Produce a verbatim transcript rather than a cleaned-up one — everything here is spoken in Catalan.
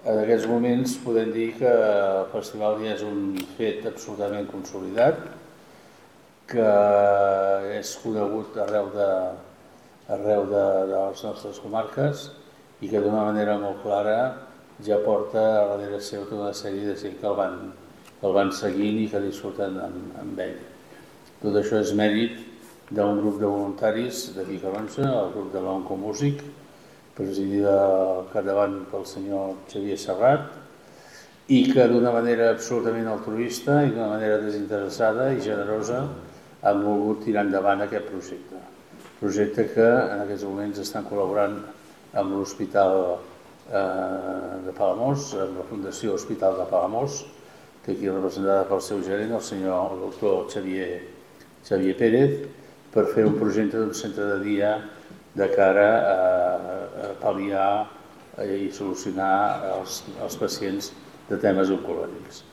En aquests moments podem dir que el festival ja és un fet absolutament consolidat, que és conegut arreu de, arreu de, de les nostres comarques i que d'una manera molt clara ja porta a darrere seu tota una sèrie de gent que el van, que el van seguint i que disfruten amb, amb ell. Tot això és mèrit d'un grup de voluntaris d'aquí Calonsa, el grup de l'Oncomúsic, presidida al capdavant pel senyor Xavier Serrat, i que d'una manera absolutament altruista i d'una manera desinteressada i generosa han volgut tirar endavant aquest projecte. Projecte que en aquests moments estan col·laborant amb l'Hospital eh, de Palamós, amb la Fundació Hospital de Palamós, que aquí representada pel seu gerent, el senyor el doctor Xavier, Xavier Pérez, per fer un projecte d'un centre de dia de cara a, a pal·liar i solucionar els, els pacients de temes oncològics.